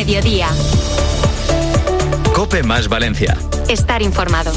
Mediodía. COPE más Valencia. Estar informado.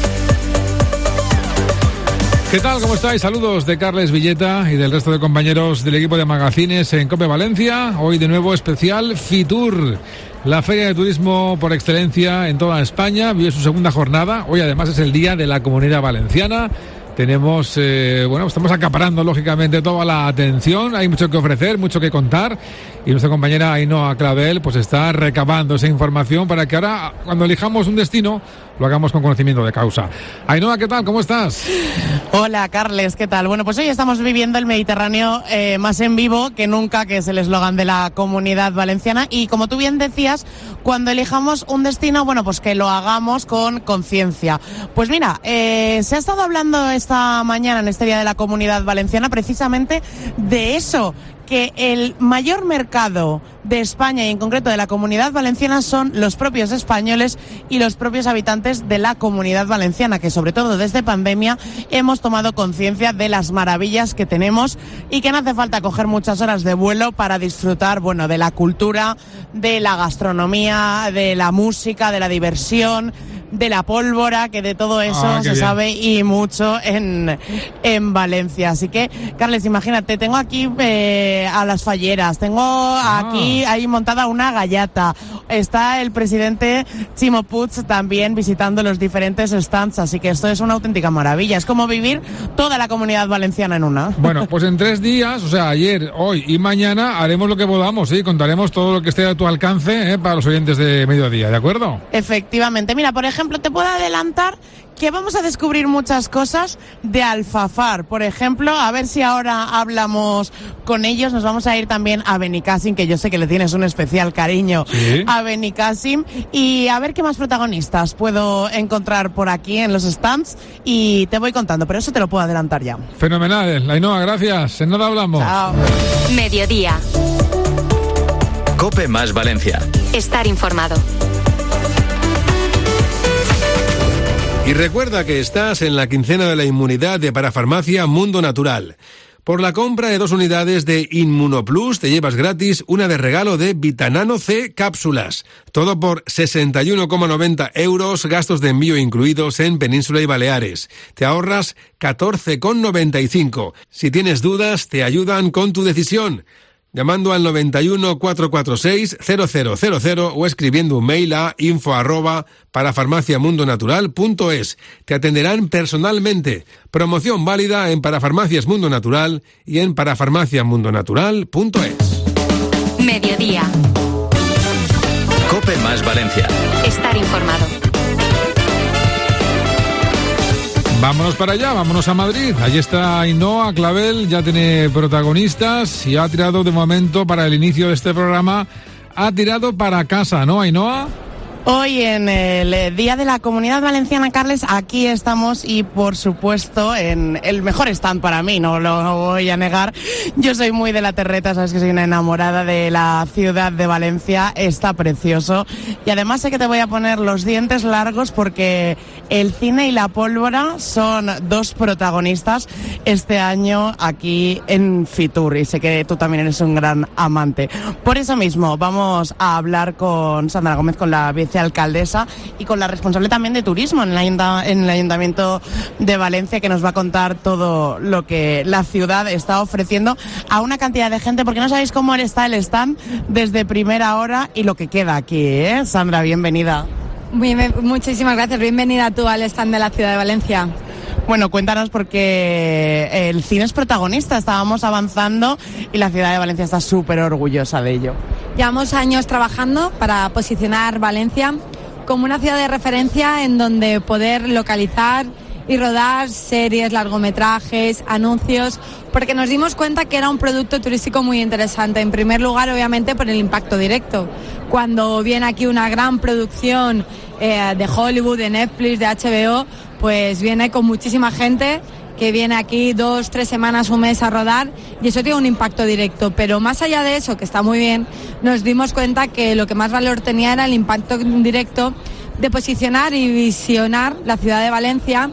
¿Qué tal? ¿Cómo estáis? Saludos de Carles Villeta y del resto de compañeros del equipo de magazines en COPE Valencia. Hoy de nuevo especial Fitur, la feria de turismo por excelencia en toda España. Vive su segunda jornada. Hoy además es el día de la Comunidad Valenciana. Tenemos, estamos acaparando lógicamente toda la atención. Hay mucho que ofrecer, mucho que contar. Y nuestra compañera Ainhoa Clavel pues está recabando esa información para que ahora, cuando elijamos un destino, lo hagamos con conocimiento de causa. Ainhoa, ¿qué tal? ¿Cómo estás? Hola, Carles, ¿qué tal? Bueno, pues hoy estamos viviendo el Mediterráneo más en vivo que nunca, que es el eslogan de la Comunidad Valenciana. Y como tú bien decías, cuando elijamos un destino, bueno, pues que lo hagamos con conciencia. Pues mira, se ha estado hablando esta mañana en este Día de la Comunidad Valenciana precisamente de eso, que el mayor mercado de España y en concreto de la Comunidad Valenciana son los propios españoles y los propios habitantes de la Comunidad Valenciana, que sobre todo desde pandemia hemos tomado conciencia de las maravillas que tenemos y que no hace falta coger muchas horas de vuelo para disfrutar, bueno, de la cultura, de la gastronomía, de la música, de la diversión, de la pólvora, que de todo eso se sabe y mucho en Valencia. Así que, Carles, imagínate, tengo aquí a las falleras, tengo aquí ahí montada una gallata, está el presidente Ximo Puig también visitando los diferentes stands, así que esto es una auténtica maravilla, es como vivir toda la Comunidad Valenciana en una. Bueno, pues en 3 días, o sea, ayer, hoy y mañana haremos lo que podamos, ¿sí? Contaremos todo lo que esté a tu alcance para los oyentes de Mediodía, ¿de acuerdo? Efectivamente. Mira, por ejemplo, te puedo adelantar que vamos a descubrir muchas cosas de Alfafar, por ejemplo, a ver si ahora hablamos con ellos. Nos vamos a ir también a Benicàssim, que yo sé que le tienes un especial cariño, ¿sí?, a Benicàssim, y a ver qué más protagonistas puedo encontrar por aquí en los stands y te voy contando, pero eso te lo puedo adelantar ya. Fenomenal, Ainhoa, gracias. En nada hablamos. Chao. Mediodía. COPE más Valencia. Estar informado. Y recuerda que estás en la quincena de la inmunidad de Parafarmacia Mundo Natural. Por la compra de 2 unidades de Inmunoplus te llevas gratis una de regalo de Vitanano C cápsulas. Todo por 61,90 €, gastos de envío incluidos en Península y Baleares. Te ahorras 14,95. Si tienes dudas, te ayudan con tu decisión, llamando al 91 446 0000 o escribiendo un mail a info@parafarmaciamundonatural.es. Te atenderán personalmente. Promoción válida en Parafarmacias Mundo Natural y en parafarmaciamundonatural.es. Mediodía. COPE más Valencia. Estar informado. Vámonos para allá, vámonos a Madrid. Allí está Ainhoa Clavel, ya tiene protagonistas y ha tirado de momento para el inicio de este programa, ha tirado para casa, ¿no, Ainhoa? Hoy en el Día de la Comunidad Valenciana, Carles, aquí estamos y por supuesto en el mejor stand para mí, no lo voy a negar. Yo soy muy de la terreta, sabes que soy una enamorada de la ciudad de Valencia, está precioso y además sé que te voy a poner los dientes largos porque el cine y la pólvora son 2 protagonistas este año aquí en Fitur y sé que tú también eres un gran amante. Por eso mismo vamos a hablar con Sandra Gómez, con la vicealcaldesa y con la responsable también de turismo en el Ayuntamiento de Valencia, que nos va a contar todo lo que la ciudad está ofreciendo a una cantidad de gente, porque no sabéis cómo está el stand desde primera hora y lo que queda aquí, ¿eh? Sandra, bienvenida. Muchísimas gracias, bienvenida tú al stand de la ciudad de Valencia. Bueno, cuéntanos, porque el cine es protagonista, estábamos avanzando y la ciudad de Valencia está súper orgullosa de ello. Llevamos años trabajando para posicionar Valencia como una ciudad de referencia en donde poder localizar y rodar series, largometrajes, anuncios, porque nos dimos cuenta que era un producto turístico muy interesante. En primer lugar, obviamente, por el impacto directo. Cuando viene aquí una gran producción de Hollywood, de Netflix, de HBO, pues viene con muchísima gente que viene aquí 2, 3 semanas, un mes a rodar, y eso tiene un impacto directo. Pero más allá de eso, que está muy bien, nos dimos cuenta que lo que más valor tenía era el impacto directo de posicionar y visionar la ciudad de Valencia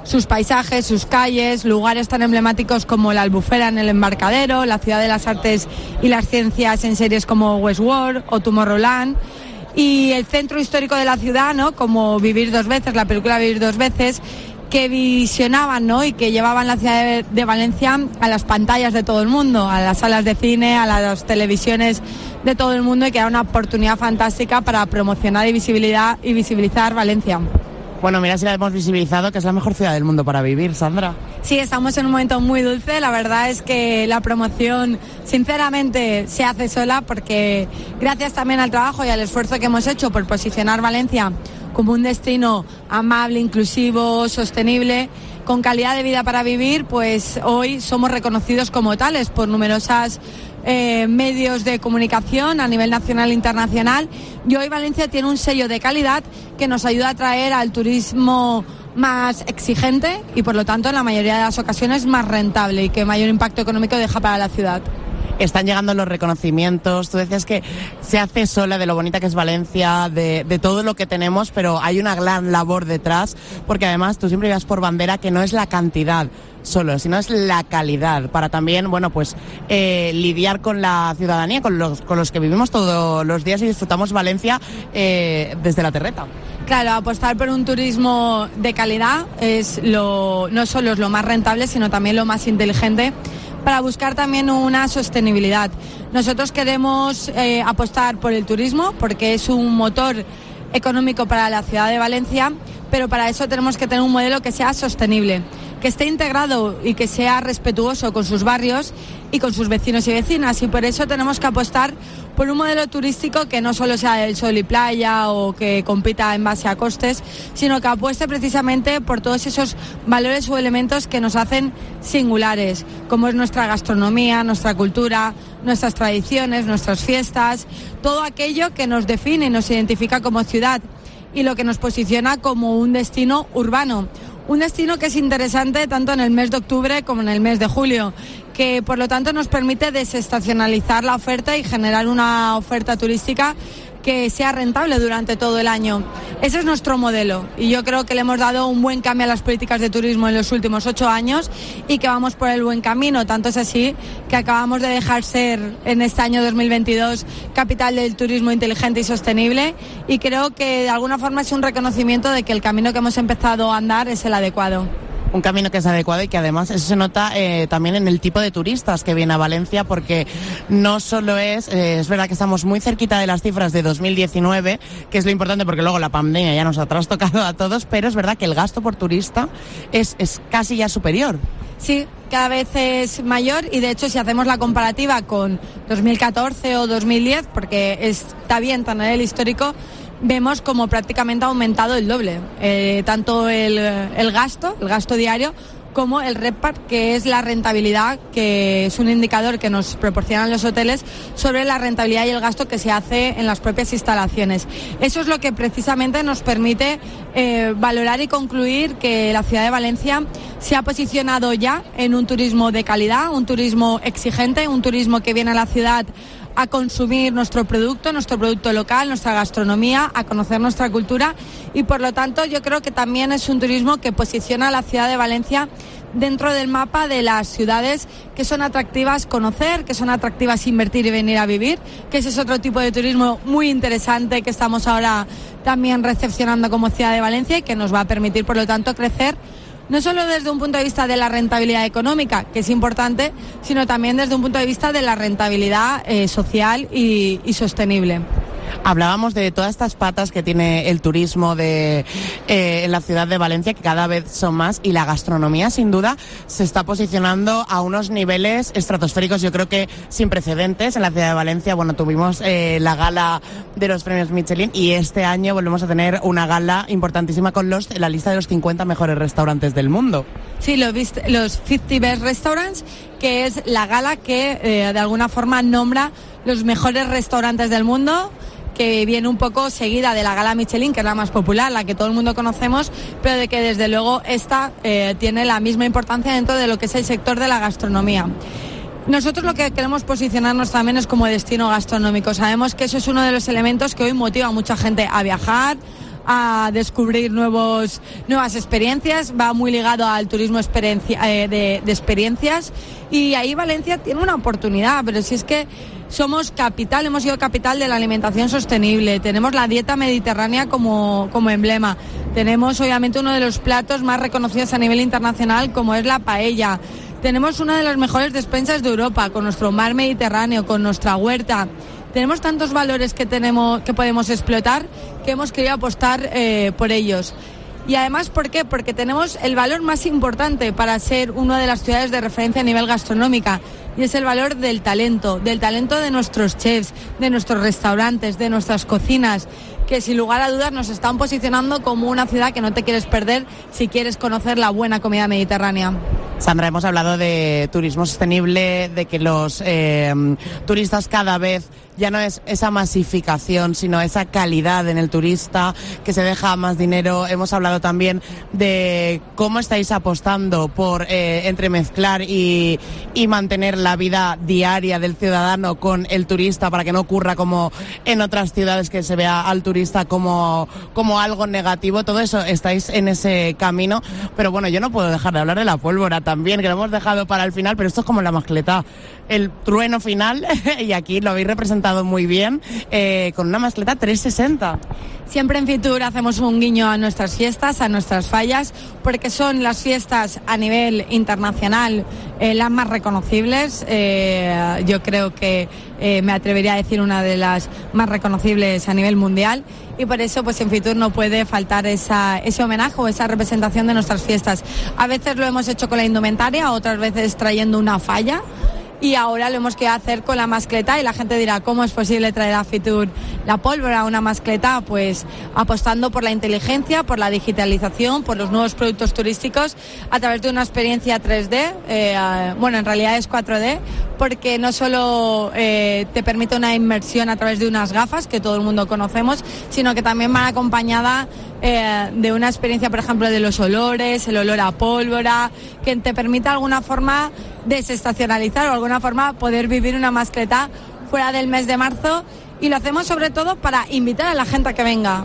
sus paisajes, sus calles, lugares tan emblemáticos como la Albufera en el Embarcadero, la Ciudad de las Artes y las Ciencias en series como Westworld o Tomorrowland, y el centro histórico de la ciudad, ¿no? Como Vivir dos veces, la película Vivir dos veces, que visionaban, ¿no? Y que llevaban la ciudad de Valencia a las pantallas de todo el mundo, a las salas de cine, a las televisiones de todo el mundo, y que era una oportunidad fantástica para promocionar y visibilizar Valencia. Bueno, mira si la hemos visibilizado, que es la mejor ciudad del mundo para vivir, Sandra. Sí, estamos en un momento muy dulce. La verdad es que la promoción, sinceramente, se hace sola, porque gracias también al trabajo y al esfuerzo que hemos hecho por posicionar Valencia como un destino amable, inclusivo, sostenible, con calidad de vida para vivir, pues hoy somos reconocidos como tales por numerosas medios de comunicación a nivel nacional e internacional, y hoy Valencia tiene un sello de calidad que nos ayuda a atraer al turismo más exigente y, por lo tanto, en la mayoría de las ocasiones más rentable, y que mayor impacto económico deja para la ciudad. Están llegando los reconocimientos. Tú decías que se hace sola de lo bonita que es Valencia, de todo lo que tenemos, pero hay una gran labor detrás, porque además tú siempre llevas por bandera que no es la cantidad solo, sino es la calidad, para también, bueno, pues lidiar con la ciudadanía, con los que vivimos todos los días y disfrutamos Valencia desde la terreta. Claro, apostar por un turismo de calidad no solo es lo más rentable, sino también lo más inteligente, para buscar también una sostenibilidad. Nosotros queremos apostar por el turismo porque es un motor económico para la ciudad de Valencia, pero para eso tenemos que tener un modelo que sea sostenible, que esté integrado y que sea respetuoso con sus barrios y con sus vecinos y vecinas, y por eso tenemos que apostar por un modelo turístico que no solo sea del sol y playa o que compita en base a costes, sino que apueste precisamente por todos esos valores o elementos que nos hacen singulares, como es nuestra gastronomía, nuestra cultura, nuestras tradiciones, nuestras fiestas, todo aquello que nos define y nos identifica como ciudad, y lo que nos posiciona como un destino urbano. Un destino que es interesante tanto en el mes de octubre como en el mes de julio, que por lo tanto nos permite desestacionalizar la oferta y generar una oferta turística que sea rentable durante todo el año. Ese es nuestro modelo, y yo creo que le hemos dado un buen cambio a las políticas de turismo en los últimos 8 años y que vamos por el buen camino. Tanto es así que acabamos de dejar ser en este año 2022 capital del turismo inteligente y sostenible, y creo que de alguna forma es un reconocimiento de que el camino que hemos empezado a andar es el adecuado. Un camino que es adecuado y que además eso se nota también en el tipo de turistas que viene a Valencia, porque no solo es verdad que estamos muy cerquita de las cifras de 2019, que es lo importante porque luego la pandemia ya nos ha trastocado a todos, pero es verdad que el gasto por turista es casi ya superior. Sí, cada vez es mayor, y de hecho si hacemos la comparativa con 2014 o 2010, porque está bien tan en el histórico, vemos como prácticamente ha aumentado el doble, tanto el gasto diario, como el RevPAR, que es la rentabilidad, que es un indicador que nos proporcionan los hoteles sobre la rentabilidad y el gasto que se hace en las propias instalaciones. Eso es lo que precisamente nos permite valorar y concluir que la ciudad de Valencia se ha posicionado ya en un turismo de calidad, un turismo exigente, un turismo que viene a la ciudad a consumir nuestro producto local, nuestra gastronomía, a conocer nuestra cultura, y por lo tanto yo creo que también es un turismo que posiciona a la ciudad de Valencia dentro del mapa de las ciudades que son atractivas conocer, que son atractivas invertir y venir a vivir, que ese es otro tipo de turismo muy interesante que estamos ahora también recepcionando como ciudad de Valencia, y que nos va a permitir por lo tanto crecer no solo desde un punto de vista de la rentabilidad económica, que es importante, sino también desde un punto de vista de la rentabilidad social y sostenible. Hablábamos de todas estas patas que tiene el turismo en la ciudad de Valencia, que cada vez son más, y la gastronomía sin duda se está posicionando a unos niveles estratosféricos, yo creo que sin precedentes en la ciudad de Valencia. Bueno, tuvimos la gala de los premios Michelin, y este año volvemos a tener una gala importantísima con la lista de los 50 mejores restaurantes del mundo. Sí, los 50 Best Restaurants, que es la gala que de alguna forma nombra los mejores restaurantes del mundo, que viene un poco seguida de la gala Michelin, que es la más popular, la que todo el mundo conocemos, pero de que desde luego esta tiene la misma importancia dentro de lo que es el sector de la gastronomía. Nosotros lo que queremos posicionarnos también es como destino gastronómico. Sabemos que eso es uno de los elementos que hoy motiva a mucha gente a viajar, a descubrir nuevas experiencias, va muy ligado al turismo de experiencias, y ahí Valencia tiene una oportunidad, pero si es que somos capital, hemos sido capital de la alimentación sostenible, tenemos la dieta mediterránea como emblema, tenemos obviamente uno de los platos más reconocidos a nivel internacional como es la paella, tenemos una de las mejores despensas de Europa con nuestro mar Mediterráneo, con nuestra huerta. Tenemos tantos valores que podemos explotar, que hemos querido apostar por ellos. Y además, ¿por qué? Porque tenemos el valor más importante para ser una de las ciudades de referencia a nivel gastronómica, y es el valor del talento de nuestros chefs, de nuestros restaurantes, de nuestras cocinas, que sin lugar a dudas nos están posicionando como una ciudad que no te quieres perder si quieres conocer la buena comida mediterránea. Sandra, hemos hablado de turismo sostenible, de que los turistas cada vez ya no es esa masificación, sino esa calidad en el turista, que se deja más dinero. Hemos hablado también de cómo estáis apostando por entremezclar y mantener la vida diaria del ciudadano con el turista, para que no ocurra como en otras ciudades, que se vea al turista como algo negativo. Todo eso estáis en ese camino, pero bueno, yo no puedo dejar de hablar de la pólvora también, que lo hemos dejado para el final, pero esto es como la mascleta, el trueno final, y aquí lo habéis representado muy bien, con una mascleta 360. Siempre en Fitur hacemos un guiño a nuestras fiestas, a nuestras fallas, porque son las fiestas a nivel internacional las más reconocibles. Yo creo que me atrevería a decir una de las más reconocibles a nivel mundial, y por eso pues en Fitur no puede faltar ese homenaje o esa representación de nuestras fiestas. A veces lo hemos hecho con la indumentaria, otras veces trayendo una falla, y ahora lo hemos querido hacer con la mascleta, y la gente dirá, ¿cómo es posible traer a Fitur la pólvora a una mascleta? Pues apostando por la inteligencia, por la digitalización, por los nuevos productos turísticos, a través de una experiencia 3D, bueno, en realidad es 4D, porque no solo te permite una inmersión a través de unas gafas, que todo el mundo conocemos, sino que también van acompañada de una experiencia, por ejemplo, de los olores, el olor a pólvora, que te permite de alguna forma desestacionalizar o de alguna forma poder vivir una mascleta fuera del mes de marzo. Y lo hacemos sobre todo para invitar a la gente a que venga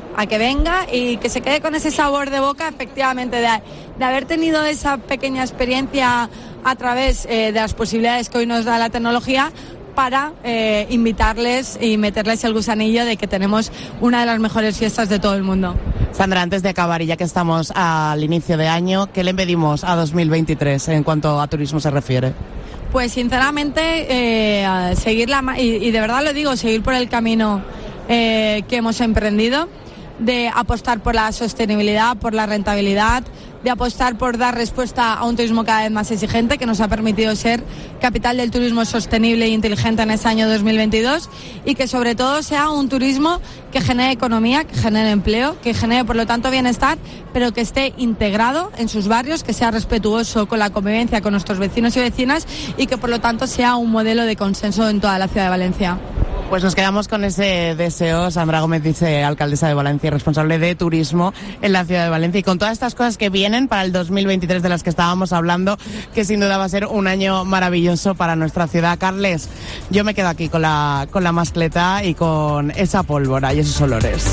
y que se quede con ese sabor de boca, efectivamente, de haber tenido esa pequeña experiencia a través de las posibilidades que hoy nos da la tecnología, para invitarles y meterles el gusanillo de que tenemos una de las mejores fiestas de todo el mundo. Sandra, antes de acabar, y ya que estamos al inicio de año, ¿qué le pedimos a 2023 en cuanto a turismo se refiere? Pues sinceramente, seguir y de verdad lo digo, seguir por el camino que hemos emprendido, de apostar por la sostenibilidad, por la rentabilidad, de apostar por dar respuesta a un turismo cada vez más exigente, que nos ha permitido ser capital del turismo sostenible e inteligente en este año 2022, y que sobre todo sea un turismo que genere economía, que genere empleo, que genere por lo tanto bienestar, pero que esté integrado en sus barrios, que sea respetuoso con la convivencia con nuestros vecinos y vecinas, y que por lo tanto sea un modelo de consenso en toda la ciudad de Valencia. Pues nos quedamos con ese deseo. Sandra Gómez, vicealcaldesa de Valencia y responsable de turismo en la ciudad de Valencia, y con todas estas cosas que vienen para el 2023 de las que estábamos hablando, que sin duda va a ser un año maravilloso para nuestra ciudad. Carles, yo me quedo aquí con la mascleta y con esa pólvora y esos olores.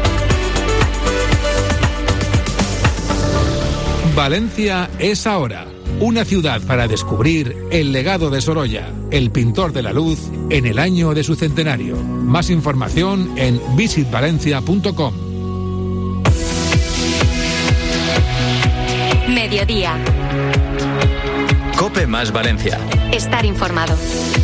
Valencia es ahora. Una ciudad para descubrir el legado de Sorolla, el pintor de la luz, en el año de su centenario. Más información en visitvalencia.com. Mediodía. COPE más Valencia. Estar informado.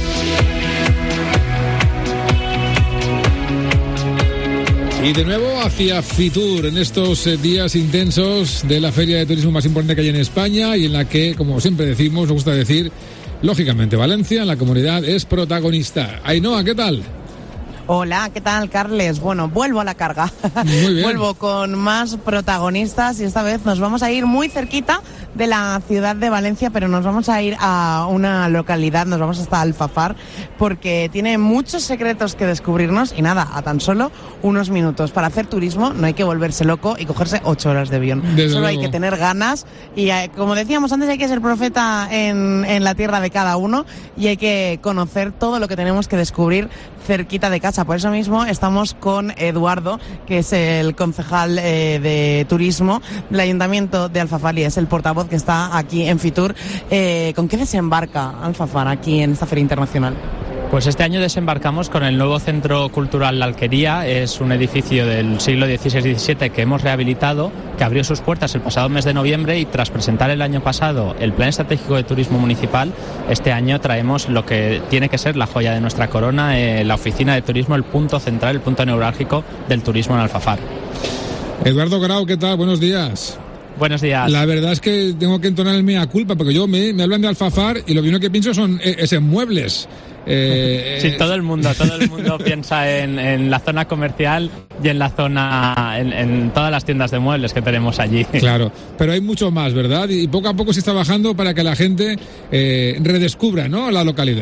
Y de nuevo hacia Fitur, en estos días intensos de la feria de turismo más importante que hay en España, y en la que, como siempre decimos, nos gusta decir, lógicamente Valencia, la comunidad, es protagonista. Ainhoa, ¿qué tal? Hola, ¿qué tal, Carles? Bueno, vuelvo a la carga. Muy bien. Vuelvo con más protagonistas, y esta vez nos vamos a ir muy cerquita de la ciudad de Valencia, pero nos vamos a ir a una localidad, nos vamos hasta Alfafar, porque tiene muchos secretos que descubrirnos y nada, a tan solo unos minutos. Para hacer turismo no hay que volverse loco y cogerse 8 horas de avión. Solo hay que tener ganas y, como decíamos antes, hay que ser profeta en la tierra de cada uno y hay que conocer todo lo que tenemos que descubrir cerquita de casa. Por eso mismo estamos con Eduardo, que es el concejal de turismo del Ayuntamiento de Alfafar y es el portavoz que está aquí en Fitur. ¿Con qué desembarca Alfafar aquí en esta feria internacional? Pues este año desembarcamos con el nuevo Centro Cultural La Alquería. Es un edificio del siglo XVI-XVII que hemos rehabilitado, que abrió sus puertas el pasado mes de noviembre, y tras presentar el año pasado el Plan Estratégico de Turismo Municipal, este año traemos lo que tiene que ser la joya de nuestra corona, la Oficina de Turismo, el punto central, el punto neurálgico del turismo en Alfafar. Eduardo Grau, ¿qué tal? Buenos días. Buenos días. La verdad es que tengo que entonar el mea culpa, porque yo me hablan de Alfafar y lo primero que pienso es en muebles. Sí, todo el mundo piensa en la zona comercial y en la zona, en todas las tiendas de muebles que tenemos allí. Claro, pero hay mucho más, ¿verdad? Y poco a poco se está bajando para que la gente redescubra, ¿no?, la localidad.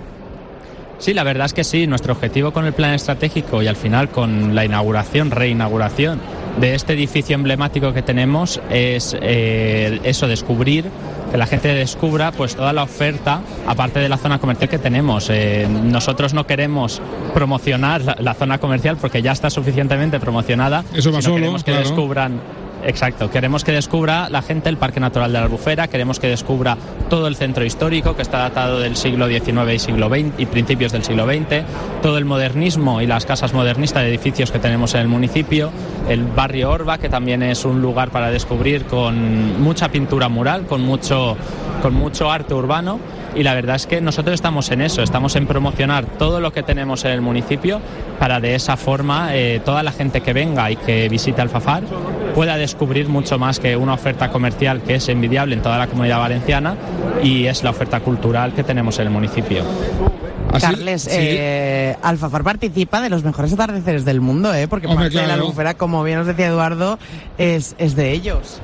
Sí, la verdad es que sí. Nuestro objetivo con el plan estratégico y al final con la reinauguración de este edificio emblemático que tenemos es eso, descubrir, que la gente descubra pues toda la oferta, aparte de la zona comercial que tenemos. Nosotros no queremos promocionar la zona comercial porque ya está suficientemente promocionada. Eso va solo, queremos que claro. Descubran. Exacto, queremos que descubra la gente el Parque Natural de la Albufera, queremos que descubra todo el centro histórico, que está datado del siglo XIX y principios del siglo XX, todo el modernismo y las casas modernistas de edificios que tenemos en el municipio, el barrio Orba, que también es un lugar para descubrir con mucha pintura mural, con mucho arte urbano. Y la verdad es que nosotros estamos en eso, estamos en promocionar todo lo que tenemos en el municipio para de esa forma toda la gente que venga y que visite Alfafar pueda descubrir mucho más que una oferta comercial que es envidiable en toda la Comunidad Valenciana, y es la oferta cultural que tenemos en el municipio. Carles, sí. Alfafar participa de los mejores atardeceres del mundo, porque parte de la Albufera, como bien os decía Eduardo, es de ellos.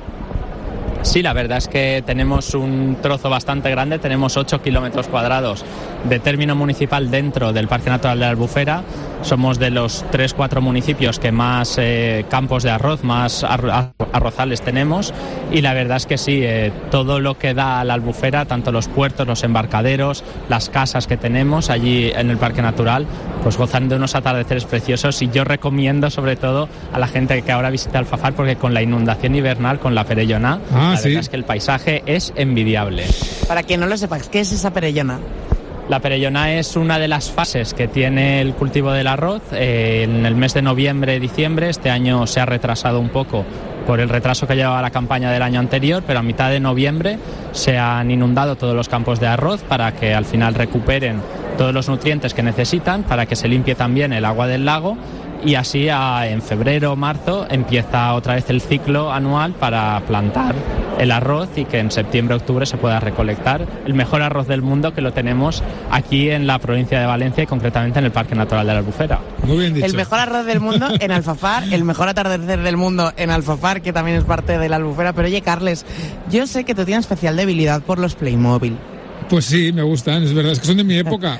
Sí, la verdad es que tenemos un trozo bastante grande, tenemos 8 kilómetros cuadrados de término municipal dentro del Parque Natural de la Albufera. Somos de los 3-4 municipios que más campos de arroz, más arrozales tenemos, y la verdad es que sí, todo lo que da a la Albufera, tanto los puertos, los embarcaderos, las casas que tenemos allí en el Parque Natural, pues gozan de unos atardeceres preciosos, y yo recomiendo sobre todo a la gente que ahora visita Alfafar, porque con la inundación invernal, con la Perellona, la verdad es que el paisaje es envidiable. Para quien no lo sepa, ¿qué es esa Perellona? La Perellona es una de las fases que tiene el cultivo del arroz. En el mes de noviembre-diciembre, este año se ha retrasado un poco por el retraso que llevaba la campaña del año anterior, pero a mitad de noviembre se han inundado todos los campos de arroz para que al final recuperen todos los nutrientes que necesitan, para que se limpie también el agua del lago, y así en febrero o marzo empieza otra vez el ciclo anual para plantar el arroz y que en septiembre-octubre se pueda recolectar el mejor arroz del mundo, que lo tenemos aquí en la provincia de Valencia y concretamente en el Parque Natural de la Albufera. Muy bien dicho. El mejor arroz del mundo en Alfafar, el mejor atardecer del mundo en Alfafar, que también es parte de la Albufera. Pero oye, Carles, yo sé que tú tienes especial debilidad por los Playmobil. Pues sí, me gustan, es verdad, es que son de mi época.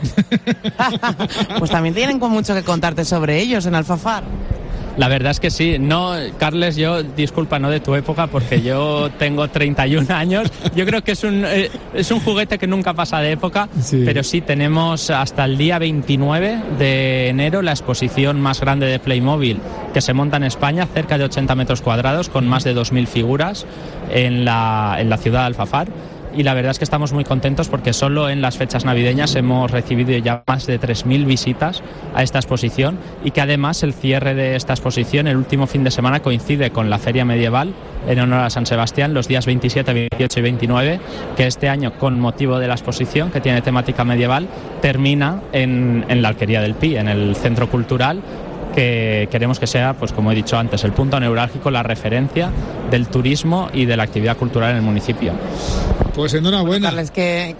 Pues también tienen mucho que contarte sobre ellos en Alfafar. La verdad es que sí. No, Carles, yo, disculpa, no de tu época, porque yo tengo 31 años. Yo creo que es un juguete que nunca pasa de época, sí. Pero sí, tenemos hasta el día 29 de enero la exposición más grande de Playmobil que se monta en España, cerca de 80 metros cuadrados, con más de 2.000 figuras en la ciudad de Alfafar. Y la verdad es que estamos muy contentos porque solo en las fechas navideñas hemos recibido ya más de 3.000 visitas a esta exposición, y que además el cierre de esta exposición, el último fin de semana, coincide con la Feria Medieval en honor a San Sebastián, los días 27, 28 y 29, que este año, con motivo de la exposición que tiene temática medieval, termina en la Alquería del Pi, en el Centro Cultural, que queremos que sea, pues como he dicho antes, el punto neurálgico, la referencia del turismo y de la actividad cultural en el municipio. Pues enhorabuena. Bueno, Carles, qué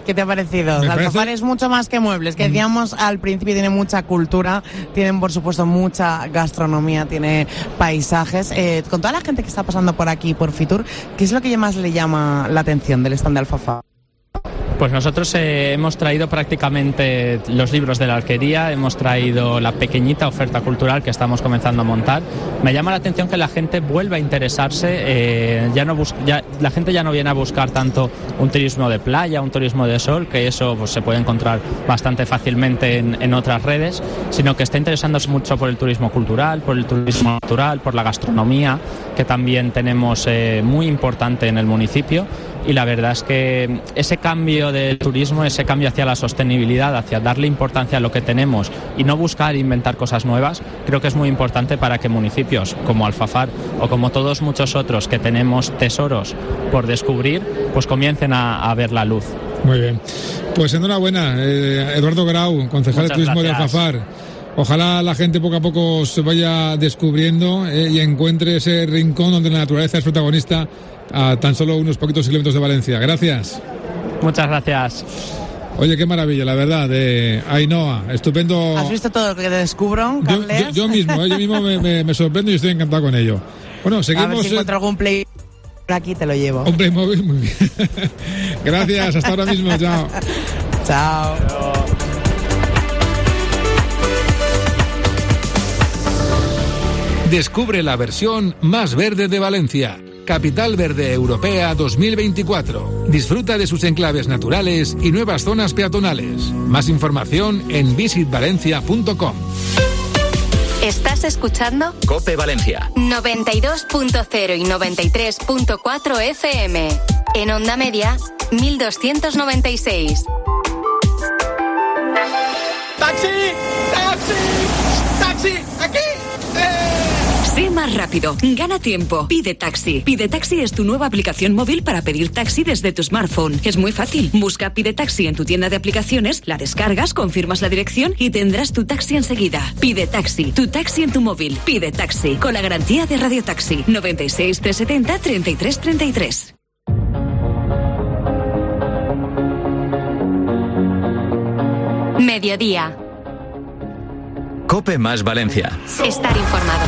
¿Qué te ha parecido? Alfafar es mucho más que muebles, que decíamos al principio, tiene mucha cultura, tienen por supuesto mucha gastronomía, tiene paisajes. Con toda la gente que está pasando por aquí, por Fitur, ¿qué es lo que más le llama la atención del stand de Alfafar? Pues nosotros hemos traído prácticamente los libros de la alquería, hemos traído la pequeñita oferta cultural que estamos comenzando a montar. Me llama la atención que la gente vuelva a interesarse, la gente ya no viene a buscar tanto un turismo de playa, un turismo de sol, que eso pues, se puede encontrar bastante fácilmente en otras redes, sino que está interesándose mucho por el turismo cultural, por el turismo natural, por la gastronomía, que también tenemos muy importante en el municipio. Y la verdad es que ese cambio del turismo, ese cambio hacia la sostenibilidad, hacia darle importancia a lo que tenemos y no buscar inventar cosas nuevas, creo que es muy importante para que municipios como Alfafar o como todos muchos otros que tenemos tesoros por descubrir, pues comiencen a ver la luz. Muy bien. Pues enhorabuena, Eduardo Grau, concejal de Turismo de Alfafar. Ojalá la gente poco a poco se vaya descubriendo y encuentre ese rincón donde la naturaleza es protagonista a tan solo unos poquitos kilómetros de Valencia. Gracias. Muchas gracias. Oye, qué maravilla, la verdad, de Ainhoa. Estupendo. ¿Has visto todo lo que te descubro, Carles? Yo mismo me sorprendo y estoy encantado con ello. Bueno, seguimos. A ver si encuentro algún play por aquí, te lo llevo. Un Playmobil, muy bien. Gracias, hasta ahora mismo, chao. Chao. Descubre la versión más verde de Valencia. Capital Verde Europea 2024. Disfruta de sus enclaves naturales y nuevas zonas peatonales. Más información en visitvalencia.com. ¿Estás escuchando? COPE Valencia. 92.0 y 93.4 FM. En onda media, 1296. ¡Taxi! ¡Taxi! ¡Taxi! ¡Aquí! Sé más rápido, gana tiempo, Pide Taxi. Pide Taxi es tu nueva aplicación móvil para pedir taxi desde tu smartphone. Es muy fácil. Busca Pide Taxi en tu tienda de aplicaciones, la descargas, confirmas la dirección y tendrás tu taxi enseguida. Pide Taxi, tu taxi en tu móvil. Pide Taxi, con la garantía de Radio Taxi. 96 370 33 33. Mediodía. COPE más Valencia. Estar informado.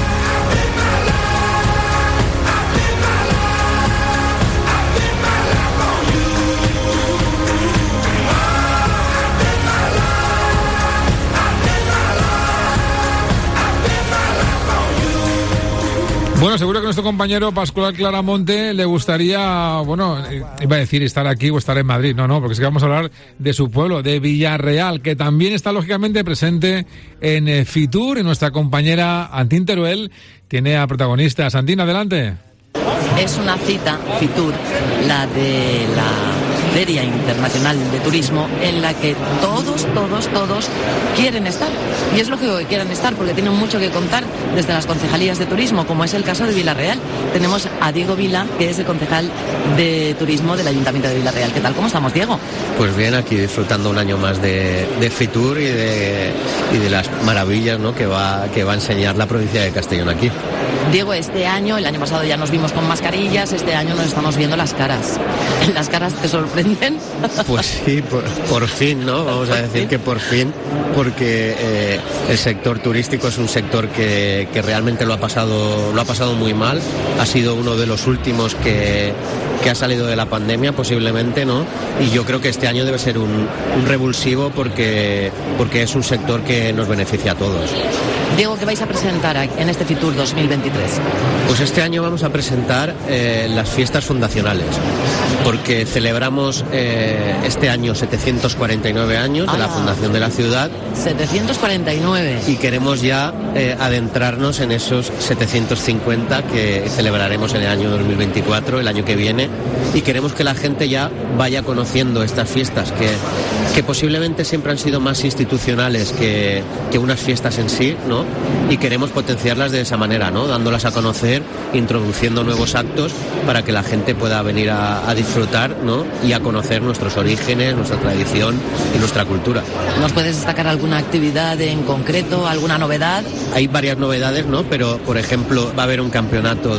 Bueno, seguro que nuestro compañero Pascual Claramonte le gustaría, iba a decir estar aquí o estar en Madrid. No, porque es que vamos a hablar de su pueblo, de Villarreal, que también está lógicamente presente en Fitur, y nuestra compañera Antín Teruel tiene a protagonistas. Antín, adelante. Es una cita, Fitur, la de la Feria Internacional de Turismo, en la que todos quieren estar. Y es lógico que quieran estar, porque tienen mucho que contar desde las concejalías de turismo, como es el caso de Villarreal. Tenemos a Diego Vila, que es el concejal de turismo del Ayuntamiento de Villarreal. ¿Qué tal? ¿Cómo estamos, Diego? Pues bien, aquí disfrutando un año más de Fitur y de las maravillas, ¿no?, que va a enseñar la provincia de Castellón aquí. Diego, el año pasado ya nos vimos con mascarillas, este año nos estamos viendo las caras. ¿Las caras te sorprenden? Pues sí, por fin, ¿no? Vamos a decir que por fin, porque el sector turístico es un sector que realmente lo ha pasado muy mal. Ha sido uno de los últimos que ha salido de la pandemia, posiblemente, ¿no? Y yo creo que este año debe ser un revulsivo porque es un sector que nos beneficia a todos. Diego, ¿qué vais a presentar en este Fitur 2023? Pues este año vamos a presentar las fiestas fundacionales, porque celebramos este año 749 años de la fundación de la ciudad. 749. Y queremos ya adentrarnos en esos 750 que celebraremos en el año 2024, el año que viene, y queremos que la gente ya vaya conociendo estas fiestas que posiblemente siempre han sido más institucionales que unas fiestas en sí, ¿no? ¿no? Y queremos potenciarlas de esa manera, ¿no? Dándolas a conocer, introduciendo nuevos actos para que la gente pueda venir a disfrutar, ¿no? Y a conocer nuestros orígenes, nuestra tradición y nuestra cultura. ¿Nos puedes destacar alguna actividad en concreto, alguna novedad? Hay varias novedades, ¿no? Pero, por ejemplo, va a haber un campeonato